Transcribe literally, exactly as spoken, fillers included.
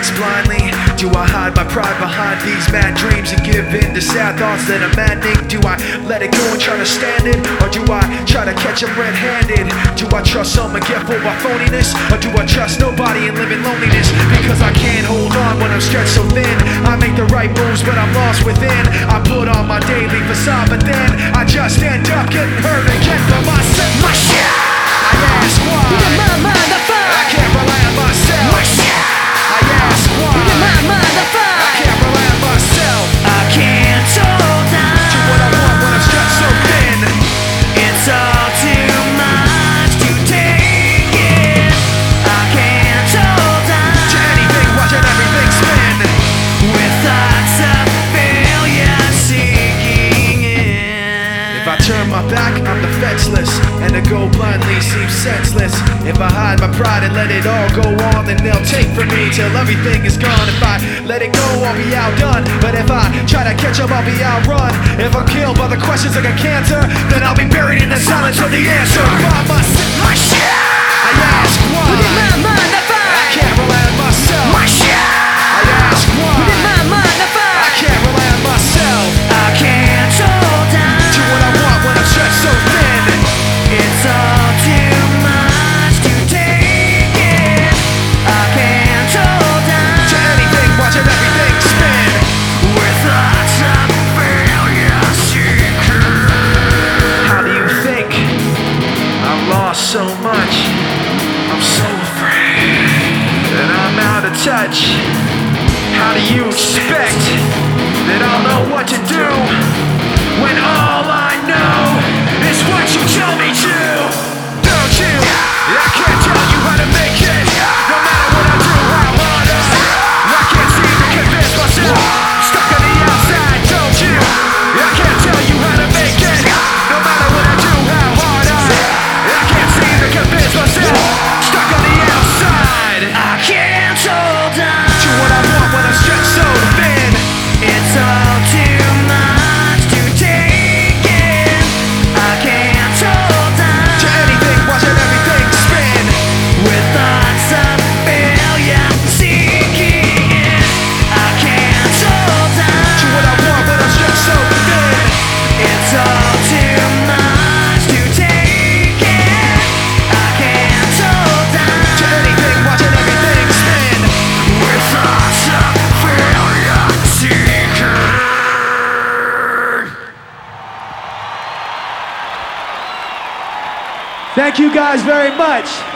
things blindly? Do I hide my pride behind these mad dreams and give in to sad thoughts that are maddening? Do I let it go and try to stand it? Or do I try to catch them red-handed? Do I trust someone, get fooled by phoniness? Or do I trust nobody and live in loneliness? Because I can't hold on when I'm stretched so thin. I make the right moves but I'm lost within. I put on my daily facade but then I just end up getting hurt again for myself. My shit! I ask why. My mind the fire. I can't rely on myself. My shit! I ask why. My mind the fire. I can't rely on myself. I can't hold on Do what I want when I'm stretched so thin. It's all too much to take in. I can't hold on To anything, watching everything spin. with thoughts of failure sinking in. If I turn my back, I'm defenseless, and to go blindly seems senseless. If I hide my pride and let it all go on, then they'll take from me till everything is gone. If I let it go, I'll be outdone. But if I try to catch up, I'll be outrun. If I'm killed by the questions like a cancer, then I'll be buried in the silence of the answer. By myself, My shit! I ask why. My mind the I fire. can't rely on myself. My shit! I ask why. My mind the I fire. can't rely on myself. I can't hold on Do what I want when I'm stretched so thin. It's all too much to take in. I can't hold on To anything, watching everything spin. with thoughts of failure sinking. How do you think? I've lost so much. I'm so afraid that I'm out of touch. How do you expect that I'll know what to do when all I know is what you tell me to? Don't you? I can't tell you how to make it. No matter what I do, how hard I I can't seem to convince myself. Stuck on the outside, don't you? I can't tell you how to make it. No matter what I do, how hard I I can't seem to convince myself. Stuck on the outside. I can't hold on Do what I want when I'm stretched so thin. It's all too much to take in. I can't hold on To anything, watching everything spin. with thoughts of failure sinking in. I can't hold on Do what I want when I'm stretched so thin. It's all too much to take in. I can't hold on To anything, watching everything spin. with thoughts of failure sinking. Thank you guys very much.